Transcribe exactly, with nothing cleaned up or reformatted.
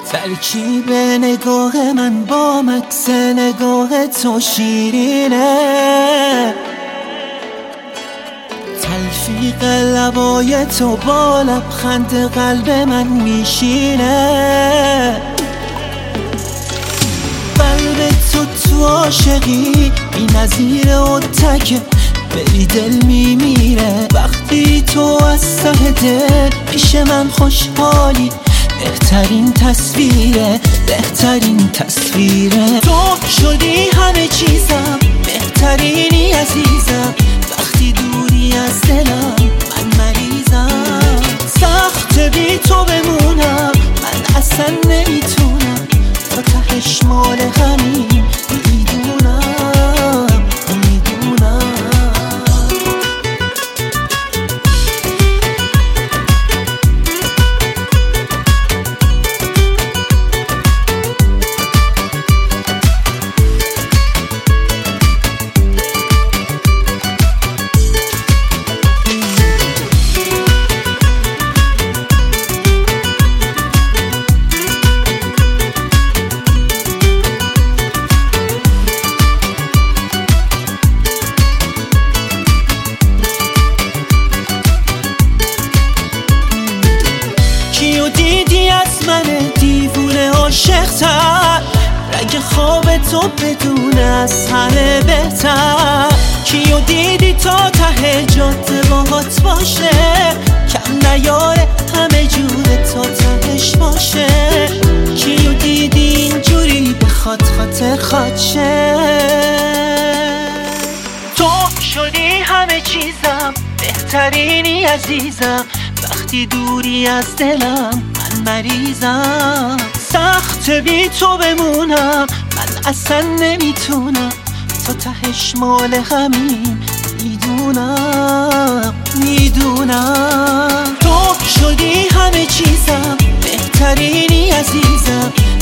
ترکیب نگاه من با مکس نگاه تو شیرینه، تلفیق لبای تو با لبخند قلب من میشینه. قلب تو تو عاشقی بی نظیره و تکه، بری دل میمیره وقتی تو از ته دل پیش من خوشحالی. بهترین تصویره بهترین تصویره، تو شدی همه چیزم، بهترینی عزیزم. وقتی دوری از دلم من مریضم، سخت بی تو بمونم من اصلا نمیتونم، تا تهش مال همین میدونم میدونم. کیو دیدی از من دیوونه عاشق‌تر، رگ خواب تو بدون از همه بهتر. کیو دیدی تا ته جاده باهات باشه، کم نیاره همه جوره تا تهش باشه. کیو دیدی اینجوری بخواد خاطر خاطشه، تو شدی همه چیزم، بهترینی عزیزم. وقتی دوری از دلم من مریضم، سخت بی تو بمونم من اصلا نمیتونم، تا تهش مال همین میدونم میدونم. تو شدی همه چیزم، بهترینی عزیزم.